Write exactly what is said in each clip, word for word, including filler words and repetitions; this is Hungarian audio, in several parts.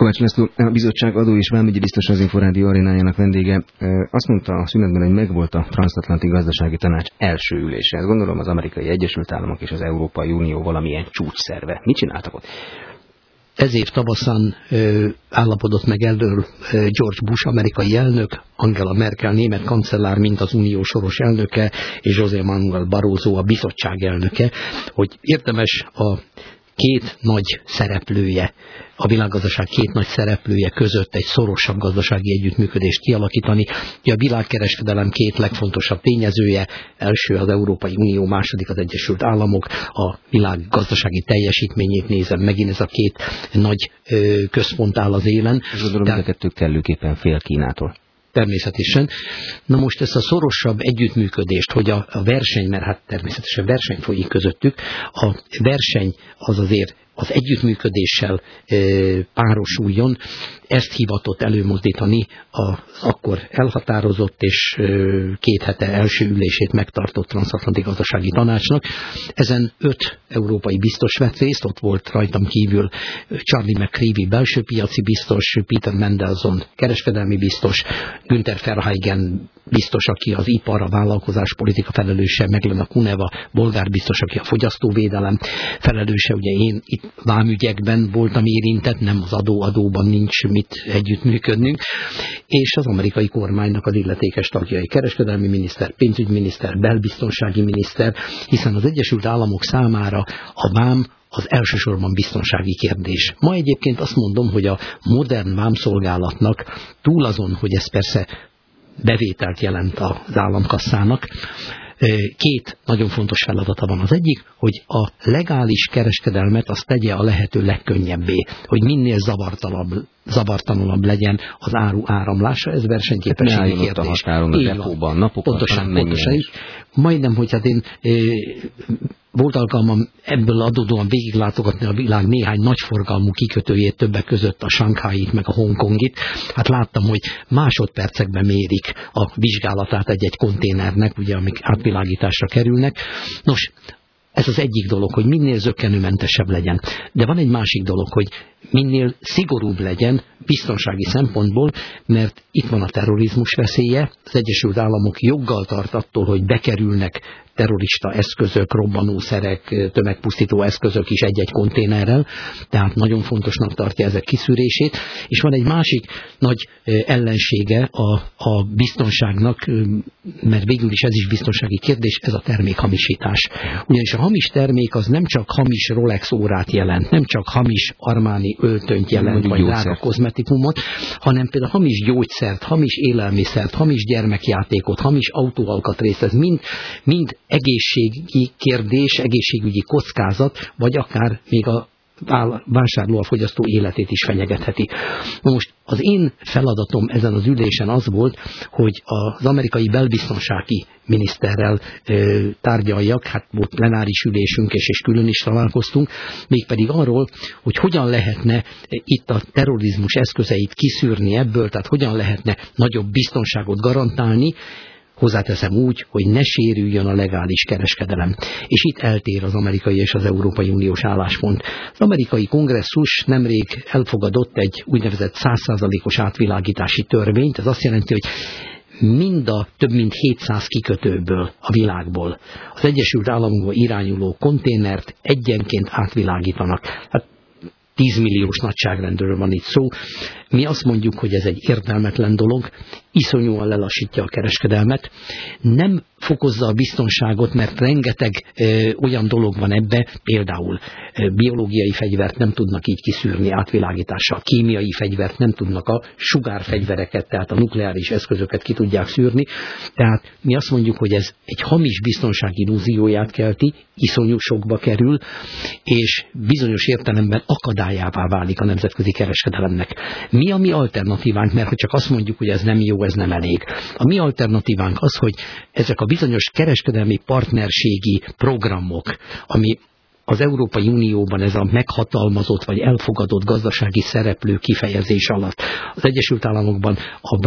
Kovács László, a bizottság adó és vámügyi biztos, az Inforádió arénájának vendége. Azt mondta a szünetben, hogy megvolt a Transzatlanti Gazdasági Tanács első ülése. Ezt gondolom az Amerikai Egyesült Államok és az Európai Unió valamilyen csúcsszerve. Mit csináltak ott? Ez év tavaszán ö, állapodott meg erről George Bush amerikai elnök, Angela Merkel német kancellár, mint az unió soros elnöke, és José Manuel Barroso a bizottság elnöke, hogy érdemes a két nagy szereplője, a világgazdaság két nagy szereplője között egy szorosabb gazdasági együttműködést kialakítani. A világkereskedelem két legfontosabb tényezője, első az Európai Unió, második az Egyesült Államok, a világ gazdasági teljesítményét nézem, megint ez a két nagy ö, központ áll az élen. Gondolom, hogy a kettő kellőképpen fél Kínától. Természetesen. Na most ezt a szorosabb együttműködést, hogy a, a verseny, mert hát természetesen verseny folyik közöttük, a verseny az azért az együttműködéssel e, párosuljon, ezt hivatott előmozdítani az akkor elhatározott és e, két hete első ülését megtartott Transzatlanti Gazdasági Tanácsnak. Ezen öt európai biztos vett részt, ott volt rajtam kívül Charlie McCreevy belső piaci biztos, Peter Mandelson kereskedelmi biztos, Günther Verheugen biztos, aki az ipar, a vállalkozás politika felelőse, Meglena Kuneva bolgár biztos, aki a fogyasztóvédelem felelőse. Ugye én itt vámügyekben voltam érintett, nem az adó-adóban nincs mit együttműködnünk, és az amerikai kormánynak az illetékes tagjai, kereskedelmi miniszter, pénzügyminiszter, belbiztonsági miniszter, hiszen az Egyesült Államok számára a vám az elsősorban biztonsági kérdés. Ma egyébként azt mondom, hogy a modern vámszolgálatnak túl azon, hogy ez persze bevételt jelent az államkasszának, két nagyon fontos feladata van. Az egyik, hogy a legális kereskedelmet azt tegye a lehető legkönnyebbé, hogy minél zavartalanabb, zavartalanabb legyen az áru áramlása, ez versenyképességi kérdés. Ne álljon ott a határon, a depóban, napokat, pontosan, pontosan. Majdnem, hogy hát én e, volt alkalmam ebből adódóan végiglátogatni a világ néhány nagyforgalmú kikötőjét, többek között a Shanghai-t, meg a Hongkongit. Hát láttam, hogy másodpercekben mérik a vizsgálatát egy-egy konténernek, ugye, amik átvilágításra kerülnek. Nos, ez az egyik dolog, hogy minél zökkenőmentesebb legyen. De van egy másik dolog, hogy minél szigorúbb legyen biztonsági szempontból, mert itt van a terrorizmus veszélye. Az Egyesült Államok joggal tart attól, hogy bekerülnek terrorista eszközök, robbanószerek, tömegpusztító eszközök is egy-egy konténerrel, tehát nagyon fontosnak tartja ezek kiszűrését. És van egy másik nagy ellensége a, a biztonságnak, mert végül is ez is biztonsági kérdés, ez a termékhamisítás. Ugyanis a hamis termék az nem csak hamis Rolex órát jelent, nem csak hamis Armani öltönyt jelent, vagy drága kozmetikumot, hanem például hamis gyógyszert, hamis élelmiszert, hamis gyermekjátékot, hamis autóalkatrészt, ez mind, mind egészségi kérdés, egészségügyi kockázat, vagy akár még a vásárló, a fogyasztó életét is fenyegetheti. Most az én feladatom ezen az ülésen az volt, hogy az amerikai belbiztonsági miniszterrel ö, tárgyaljak, hát volt plenáris ülésünk, és, és külön is találkoztunk, mégpedig arról, hogy hogyan lehetne itt a terrorizmus eszközeit kiszűrni ebből, tehát hogyan lehetne nagyobb biztonságot garantálni, hozzáteszem úgy, hogy ne sérüljön a legális kereskedelem. És itt eltér az amerikai és az Európai Uniós álláspont. Az amerikai kongresszus nemrég elfogadott egy úgynevezett száz százalékos átvilágítási törvényt. Ez azt jelenti, hogy mind a több mint hétszáz kikötőből a világból az Egyesült Államokba irányuló konténert egyenként átvilágítanak. Hát tíz milliós nagyságrendről van itt szó. Mi azt mondjuk, hogy ez egy értelmetlen dolog, iszonyúan lelassítja a kereskedelmet, nem fokozza a biztonságot, mert rengeteg ö, olyan dolog van ebbe, például ö, biológiai fegyvert nem tudnak így kiszűrni átvilágítással, kémiai fegyvert nem tudnak, a sugárfegyvereket, tehát a nukleáris eszközöket ki tudják szűrni. Tehát mi azt mondjuk, hogy ez egy hamis biztonsági illúzióját kelti, iszonyú sokba kerül, és bizonyos értelemben akadályává válik a nemzetközi kereskedelemnek. Mi a mi alternatívánk, mert ha csak azt mondjuk, hogy ez nem jó, ez nem elég. A mi alternatívánk az, hogy ezek a bizonyos kereskedelmi partnerségi programok, ami az Európai Unióban ez a meghatalmazott vagy elfogadott gazdasági szereplő kifejezés alatt. Az Egyesült Államokban a vám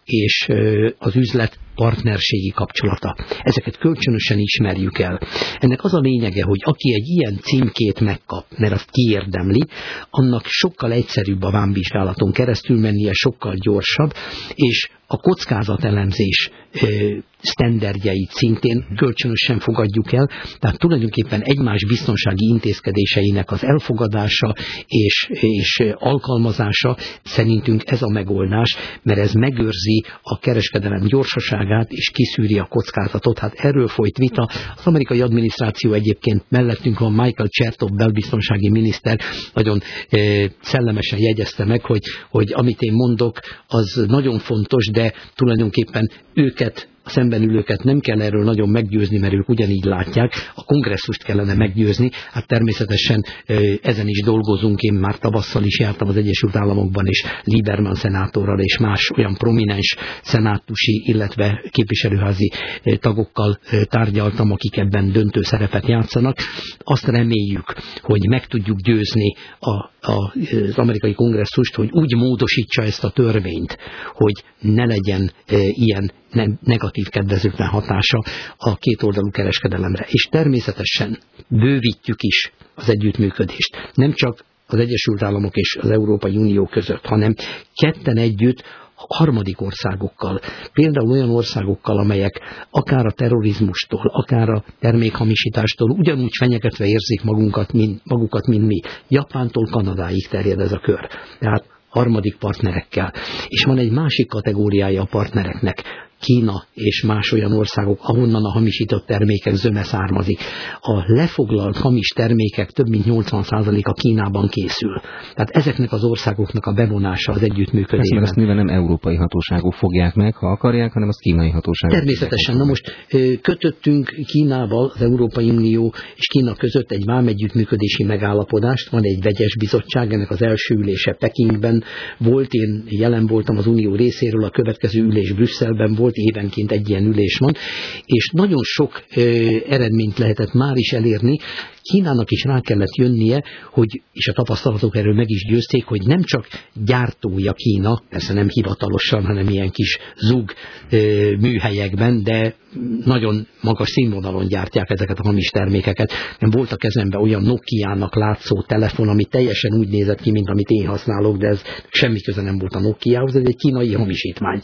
és az üzlet partnerségi kapcsolata. Ezeket kölcsönösen ismerjük el. Ennek az a lényege, hogy aki egy ilyen címkét megkap, mert azt kiérdemli, annak sokkal egyszerűbb a vámvizsgálaton keresztül mennie, sokkal gyorsabb, és a kockázatelemzés sztenderdjeit szintén kölcsönösen fogadjuk el, tehát tulajdonképpen egymás biztonsági intézkedéseinek az elfogadása és, és alkalmazása szerintünk ez a megoldás, mert ez megőrzi a kereskedelem gyorsaságát és kiszűri a kockázatot. Hát erről folyt vita. Az amerikai adminisztráció egyébként mellettünk van, Michael Chertoff belbiztonsági miniszter, nagyon eh, szellemesen jegyezte meg, hogy, hogy amit én mondok, az nagyon fontos, de tulajdonképpen őket, a szemben ülőket nem kell erről nagyon meggyőzni, mert ők ugyanígy látják, a kongresszust kellene meggyőzni. Hát természetesen ezen is dolgozunk, én már tavasszal is jártam az Egyesült Államokban, és Lieberman szenátorral és más olyan prominens szenátusi, illetve képviselőházi tagokkal tárgyaltam, akik ebben döntő szerepet játszanak. Azt reméljük, hogy meg tudjuk győzni a, a, az amerikai kongresszust, hogy úgy módosítsa ezt a törvényt, hogy ne legyen e, ilyen negatív kedvezőtlen hatása a kétoldalú kereskedelemre. És természetesen bővítjük is az együttműködést. Nem csak az Egyesült Államok és az Európai Unió között, hanem ketten együtt harmadik országokkal, például olyan országokkal, amelyek akár a terrorizmustól, akár a termékhamisítástól ugyanúgy fenyegetve érzik magunkat, mint, magukat, mint mi. Japántól Kanadáig terjed ez a kör. Tehát harmadik partnerekkel. És van egy másik kategóriája a partnereknek, Kína és más olyan országok, ahonnan a hamisított termékek zöme származik. A lefoglalt hamis termékek több mint nyolcvan százaléka Kínában készül. Tehát ezeknek az országoknak a bevonása az együttműködésben. Ezt, ezt mivel nem európai hatóságok fogják meg, ha akarják, hanem az kínai hatóságok. Természetesen. Na most kötöttünk Kínával, az Európai Unió és Kína között egy vámegyüttműködési megállapodást. Van egy vegyes bizottság, ennek az első ülése Pekingben volt. Én jelen voltam az Unió részéről, a következő ülés Brüsszelben volt, évenként egy ilyen ülés van, és nagyon sok ö, eredményt lehetett már is elérni. Kínának is rá kellett jönnie, hogy, és a tapasztalatok erről meg is győzték, hogy nem csak gyártója Kína, persze nem hivatalosan, hanem ilyen kis zug ö, műhelyekben, de nagyon magas színvonalon gyártják ezeket a hamis termékeket. Nem volt a kezemben olyan Nokiának látszó telefon, ami teljesen úgy nézett ki, mint amit én használok, de ez semmi köze nem volt a Nokiához, ez egy kínai hamisítmány.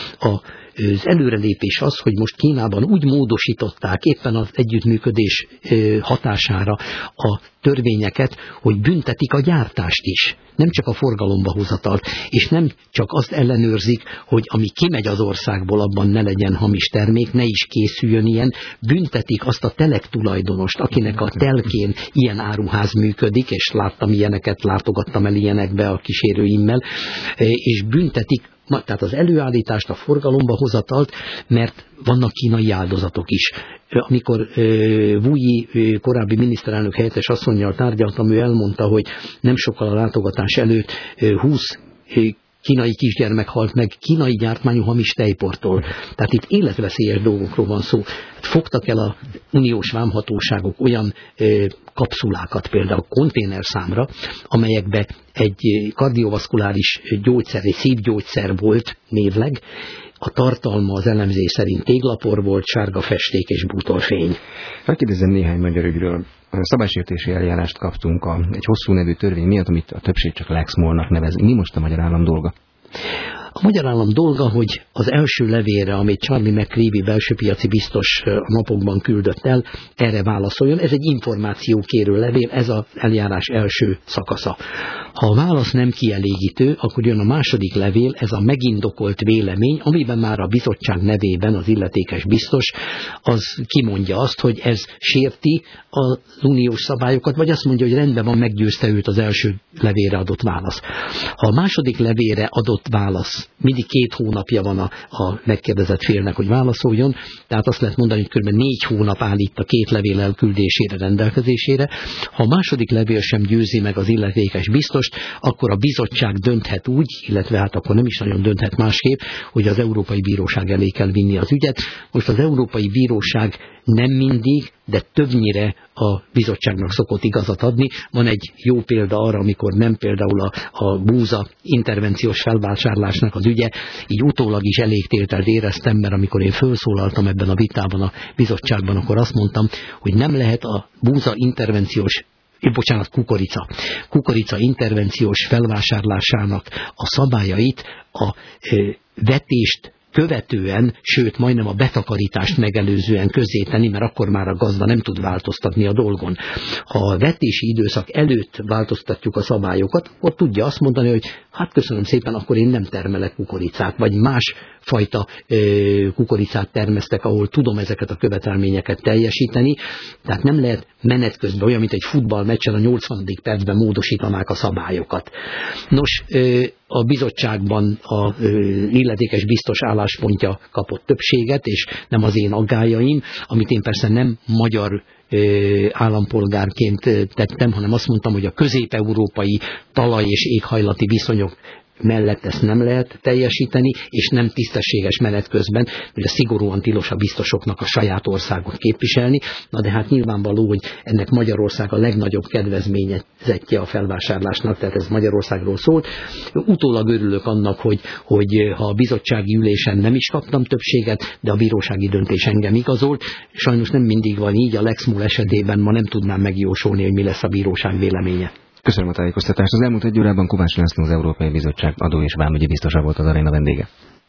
A Az előrelépés az, hogy most Kínában úgy módosították éppen az együttműködés hatására a törvényeket, hogy büntetik a gyártást is, nem csak a forgalomba hozatalt, és nem csak azt ellenőrzik, hogy ami kimegy az országból, abban ne legyen hamis termék, ne is készüljön ilyen, büntetik azt a telek tulajdonost, akinek a telkén ilyen áruház működik, és láttam ilyeneket, látogattam el ilyenekbe a kísérőimmel, és büntetik, tehát az előállítást, a forgalomba hozatalt, mert vannak kínai áldozatok is. Amikor uh, Wu Yi uh, korábbi miniszterelnök helyettes asszonnyal tárgyaltam, ő elmondta, hogy nem sokkal a látogatás előtt uh, húsz uh, kínai kisgyermek halt meg kínai gyártmányú hamis tejportól. Tehát itt életveszélyes dolgokról van szó. Fogtak el a uniós vámhatóságok olyan ö, kapszulákat, például konténerszámra, amelyekbe egy kardiovaszkuláris gyógyszer, egy szívgyógyszer volt névleg, a tartalma az elemzés szerint téglapor volt, sárga festék és bútorfény. Megkérdezem néhány magyar ügyről. Szabálysértési eljárást kaptunk a, egy hosszú nevű törvény miatt, amit a többség csak Lex Mollnak nevez. Mi most a magyar állam dolga? A magyar állam dolga, hogy az első levélre, amit Charlie McCreevy belső piaci biztos a napokban küldött el, erre válaszoljon. Ez egy információkérő levél, ez az eljárás első szakasza. Ha a válasz nem kielégítő, akkor jön a második levél, ez a megindokolt vélemény, amiben már a bizottság nevében az illetékes biztos az kimondja azt, hogy ez sérti az uniós szabályokat, vagy azt mondja, hogy rendben van, meggyőzte őt az első levélre adott válasz. Ha a második levélre adott válasz, mindig két hónapja van a, a megkérdezett félnek, hogy válaszoljon, tehát azt lehet mondani, hogy kb. négy hónap áll itt a két levél elküldésére, rendelkezésére. Ha a második levél sem győzi meg az illetékes biztost, akkor a bizottság dönthet úgy, illetve hát akkor nem is nagyon dönthet másképp, hogy az Európai Bíróság elé kell vinni az ügyet. Most az Európai Bíróság nem mindig, de többnyire a bizottságnak szokott igazat adni. Van egy jó példa arra, amikor nem például a, a búza intervenciós felvásárlásnak az az ügye. Így utólag is elég tételt éreztem, mert amikor én felszólaltam ebben a vitában a bizottságban, akkor azt mondtam, hogy nem lehet a búza intervenciós bocsánat, kukorica. Kukorica intervenciós felvásárlásának a szabályait a ö, vetést követően, sőt majdnem a betakarítást megelőzően közzétenni, mert akkor már a gazda nem tud változtatni a dolgon. Ha a vetési időszak előtt változtatjuk a szabályokat, akkor tudja azt mondani, hogy hát köszönöm szépen, akkor én nem termelek kukoricát, vagy más fajta ö, kukoricát termesztek, ahol tudom ezeket a követelményeket teljesíteni. Tehát nem lehet menet közben olyan, mint egy futballmeccsen a nyolcvanadik percben módosítanák a szabályokat. Nos, ö, a bizottságban a ö, illetékes biztos álláspontja kapott többséget, és nem az én aggályaim, amit én persze nem magyar ö, állampolgárként tettem, hanem azt mondtam, hogy a közép-európai talaj- és éghajlati viszonyok mellett ezt nem lehet teljesíteni, és nem tisztességes menet közben, mert szigorúan tilos a biztosoknak a saját országot képviselni. Na de hát nyilvánvaló, hogy ennek Magyarország a legnagyobb kedvezményezettje a felvásárlásnak, tehát ez Magyarországról szólt. Utólag örülök annak, hogy, hogy ha a bizottsági ülésen nem is kaptam többséget, de a bírósági döntés engem igazolt. Sajnos nem mindig van így, a Lexmul esetében ma nem tudnám megjósolni, hogy mi lesz a bíróság véleménye. Köszönöm a tájékoztatást. Az elmúlt egy órában Kovács László, az Európai Bizottság adó- és vámügyi biztosa volt az aréna vendége.